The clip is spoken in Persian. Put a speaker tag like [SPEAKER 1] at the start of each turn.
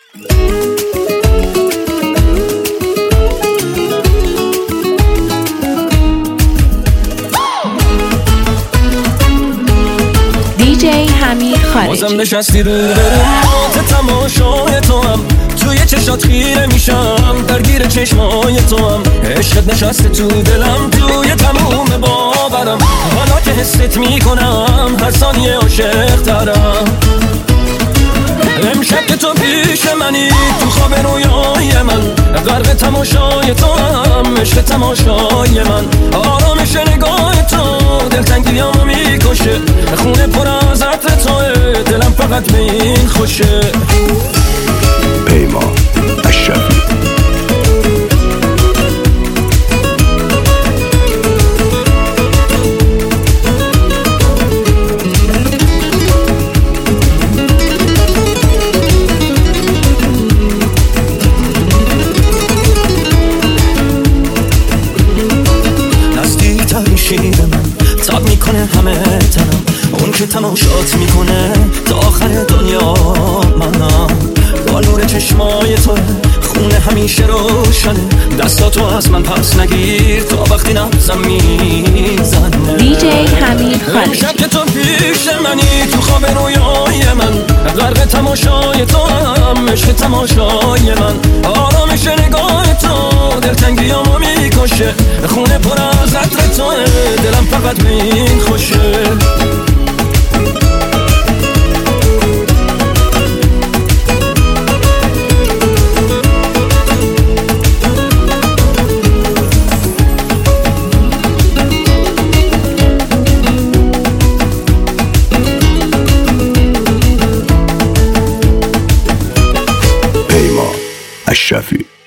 [SPEAKER 1] دیجی حمید خارجی.
[SPEAKER 2] بازم نشستی رو برات تماشای تو هم، توی چشات خیره میشم، درگیر چشمای تو هم، عشقت نشسته تو دلم، توی تموم باورم، حالا که حست میکنم هر ثانیه عاشق ترم. امشب که تو پیش منی، تو خواب رویای من، غرق تماشای تو هم، عشق تماشای من، آرامش نگاه تو دلتنگیامو میکشه، خونه پر از عطر توه، دلم فقط به این خوشه.
[SPEAKER 3] پیمان اشرفی.
[SPEAKER 2] به من تاب میکنه همه تنم، اون که تماشات میکنه تا آخر دنیا منم، با نور چشمای تو خونه همیشه روشنه، دستاتو از من پس نگیر تا وقتی نبزم میزنه.
[SPEAKER 1] دیجی حمید خارجی.
[SPEAKER 2] امشب که تو پیش منی، تو خواب رویای من، غرق تماشای تو هم، عشق تماشای من، آرامش نگاه تو دلتنگیامو میکشه، خونه پر از عطر توه، دلم فقط به این خوشه.
[SPEAKER 3] پیمان اشرفی.